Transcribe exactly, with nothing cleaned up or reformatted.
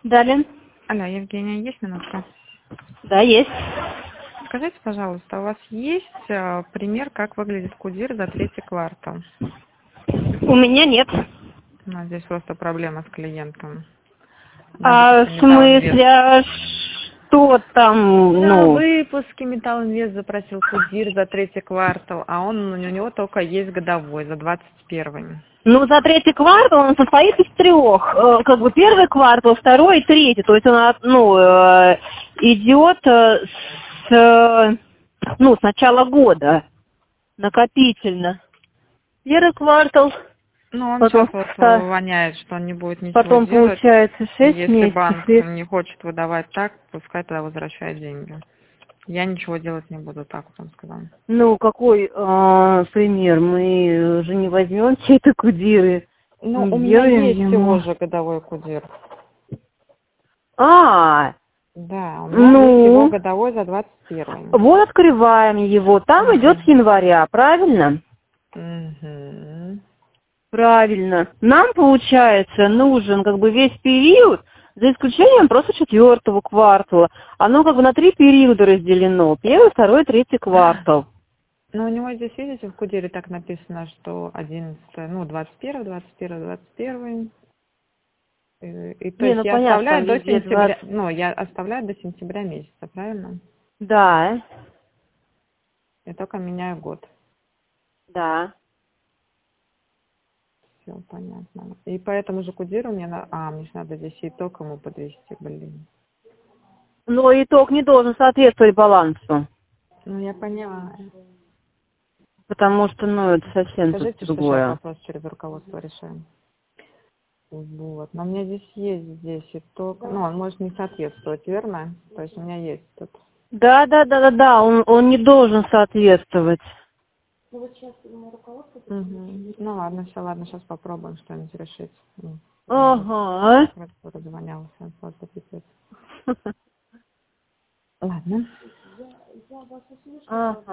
Далее. Алло, Евгения, есть минутка? Да, есть. Скажите, пожалуйста, у вас есть э, пример, как выглядит кудир за третий квартал? У меня нет. У нас здесь просто проблема с клиентом. На А в выпуске Металлинвест. смысле, а что там, На ну... выпуске Металлинвест запросил кудир за третий квартал, а он у него только есть годовой, за двадцать первый. Ну, за третий квартал он состоит из трех. Э, Как бы первый квартал, второй и третий. То есть он, от- ну, э, идет э, с, э, ну, с начала года, накопительно. Первый квартал, Ну, он потом, сейчас вот ста- воняет, что он не будет ничего потом делать. получается И шесть если месяцев. банк И- не хочет выдавать так, пускай тогда возвращает деньги. Я ничего делать не буду, так вот он сказал. Ну, какой э, пример? Мы же не возьмем чьи-то кудиры, Ну, не у меня сделаем есть всего ему. же годовой кудир. А, Да, у меня есть его ну, годовой за двадцать первый. вот открываем его. Там идет с Угу. января, правильно? Угу. Правильно. Нам, получается, нужен как бы весь период, за исключением просто четвертого квартала. Оно как бы на три периода разделено. Первый, второй, третий квартал. Ну, у него здесь, видите, в кудире так написано, что одиннадцатый, ну, двадцать первый, двадцать первый, двадцать первый. И, и то Не, есть ну я понятно, там оставляю до везде сентября, двадцать. ну, я оставляю до сентября месяца, правильно? Да, Я только меняю год. да. Все понятно. И по этому же кудиру мне на... А, мне же надо здесь итог ему подвести, блин. Но итог не должен соответствовать балансу. Ну, я поняла. Потому что, ну, это совсем тут Скажите, что сейчас другое. вопрос через руководство решаем. Вот. Но у меня здесь есть здесь итог. Ну, он может не соответствовать, верно? То есть у меня есть тут. Да, да, да, да, да, он, он не должен соответствовать. Угу. Ну ладно, все, ладно, сейчас попробуем что-нибудь решить. Ну, Ага. разгонялся, просто пипец. Ладно. А.